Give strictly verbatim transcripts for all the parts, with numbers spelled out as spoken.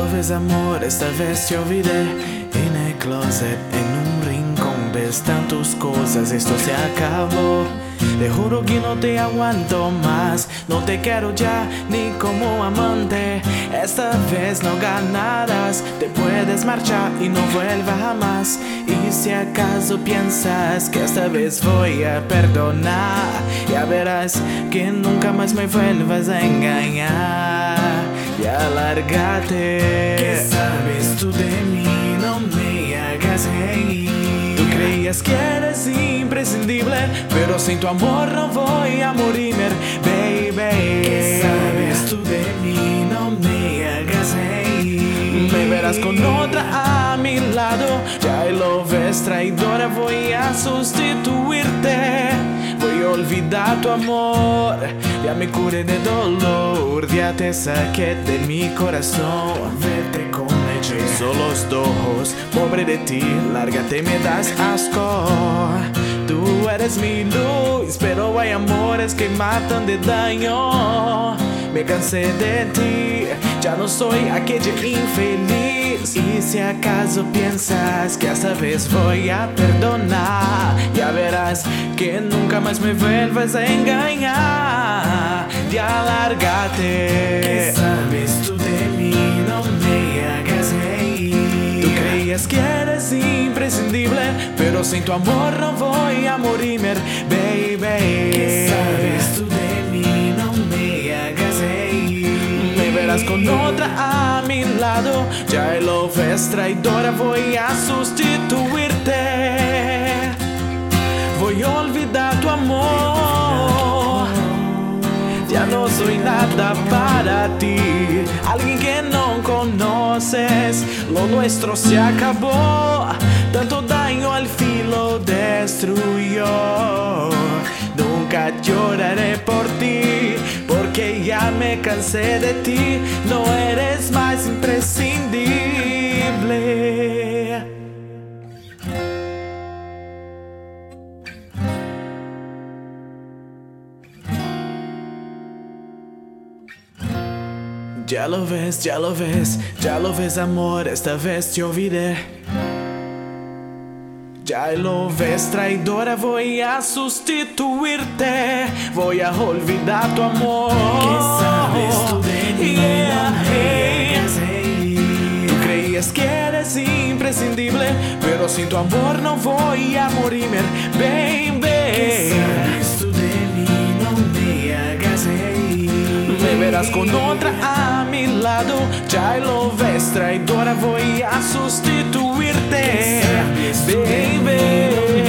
lo ves, amor, esta vez te olvidé. En el closet, en un rincón, ves tantas cosas, esto se acabó. Te juro que no te aguanto más, no te quiero ya ni como amante. Esta vez no ganarás, te puedes marchar y no vuelvas jamás. Y si acaso piensas que esta vez voy a perdonar, ya verás que nunca más me vuelvas a engañar. Ya lárgate. ¿Qué sabes tú de mí? No me hagas reír. Tú creías que eres imprescindible, pero sin tu amor no voy a morir, baby. ¿Qué sabes tú de mí? No me hagas reír. Me verás con otra a mi lado, ya lo ves, traidora, voy a sustituirte. Voy a olvidar tu amor, ya me curé de dolor, ya te saqué de mi corazón. Vete con ella, solo los dos, pobre de ti, lárgate, me das asco. Tú eres mi luz, pero hay amores que matan de daño. Me cansé de ti, ya no soy aquella infeliz. Y si acaso piensas que esta vez voy a perdonar, ya verás que nunca más me vuelvas a engañar. Ya lárgate. ¿Qué sabes tú de mí? No me hagas reír. Tú creías que eres imprescindible, pero sin tu amor no voy a morir, baby. ¿Qué sabes tú de mí? No me hagas reír. Me verás con otra a mi lado, ya lo ves, traidora, voy a sustituirte. Voy a olvidar tu amor, ya no soy nada para ti. Alguien que no conoces, lo nuestro se acabó. Tanto daño al fin lo destruyó. Nunca lloraré por ti, porque ya me cansé de ti. No eres más imprescindible. Ya lo ves, ya lo ves, ya lo ves, amor, esta vez te olvidé. Ya lo ves, traidora, voy a sustituirte. Voy a olvidar tu amor. ¿Qué sabes tú de mí? Yeah, no me hagas reír. Tú creías que eres imprescindible, pero sin tu amor no voy a morir, baby. ¿Qué sabes tú de mí? No me hagas reír. Me verás con otra a mi lado, ya lo ves, traidora, voy a sustituirte, baby.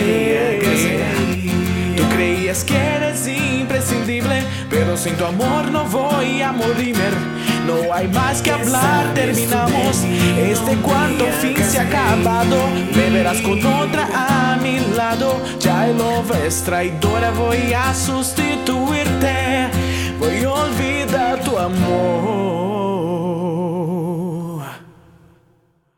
Tú creías que eres imprescindible, pero sin tu amor no voy a morir. No hay más que hablar, terminamos este cuento, fin se ha acabado. Me verás con otra a mi lado, ya lo ves, traidora, voy a sustituirte. Voy a olvidar tu amor.